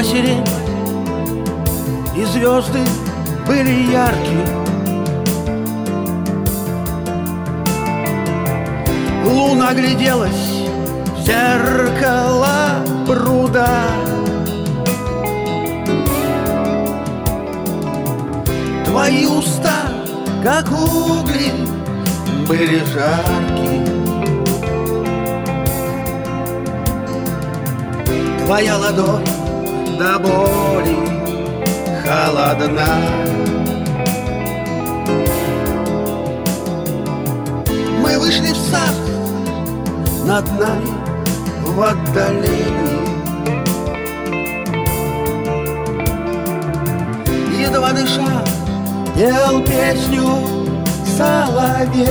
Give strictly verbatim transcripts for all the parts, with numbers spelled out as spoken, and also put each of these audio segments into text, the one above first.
сирень, и звезды были яркие. Луна гляделась в зеркало пруда. Твои уста, как угли, были жаркие. Твоя ладонь до боли холодна. Мы вышли в сад, над нами в отдалении едва дыша пел песню соловей.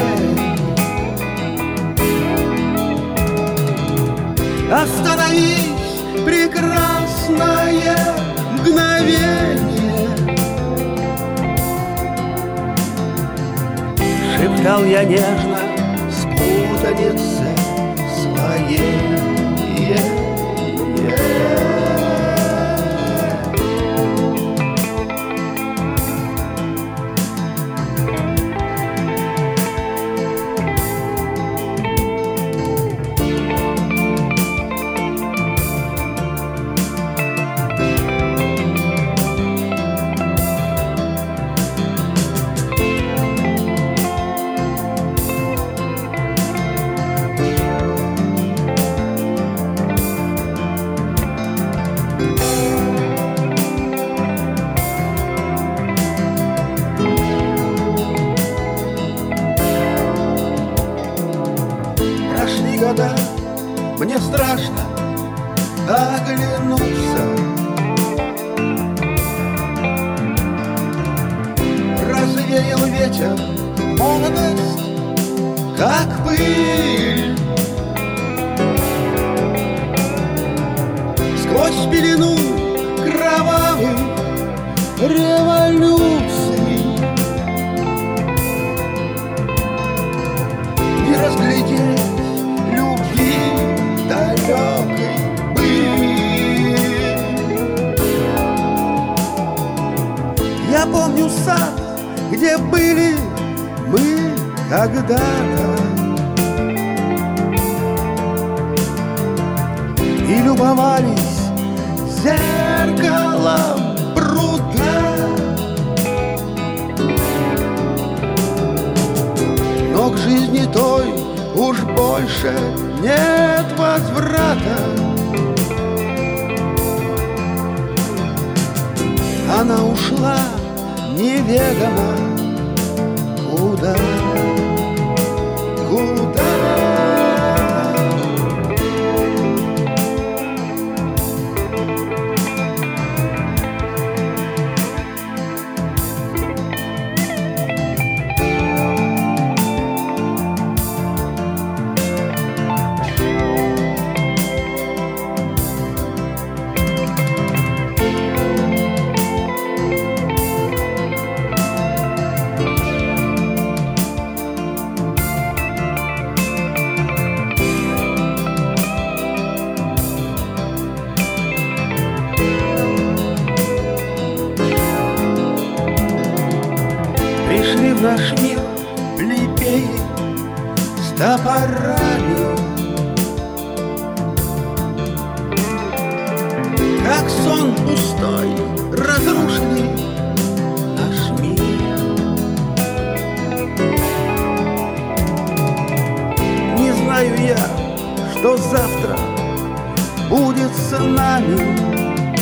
Остановись, прекрасное мгновение, шептал я нежно спутанице своей. Года, мне страшно оглянуться. Развеял ветер молодость, как пыль. Сквозь пелену кровавых революций не разглядеть далекой быль. Я помню сад, где были мы когда-то, и любовались зеркалом пруда. Но к жизни той уж больше нет возврата. Она ушла неведомо куда, куда. Пришли в наш мир плебеи с топорами, как сон пустой разрушили наш мир. Не знаю я, что завтра будет с нами.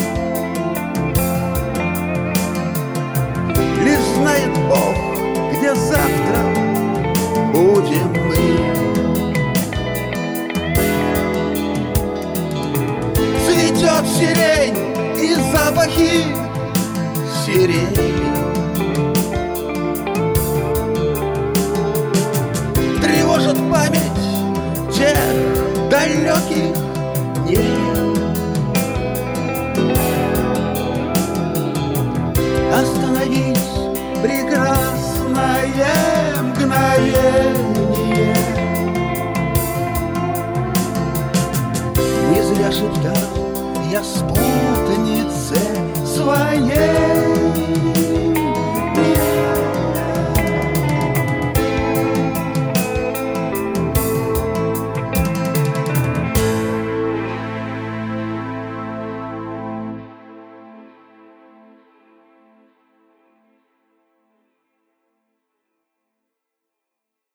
Лишь знает Бог, где завтра будем мы. Цветет сирень и запахи сирени, тревожит память тех далеких дней. Остановись, прекрасное мгновение. Не зря шептал я спутанник сердце своей.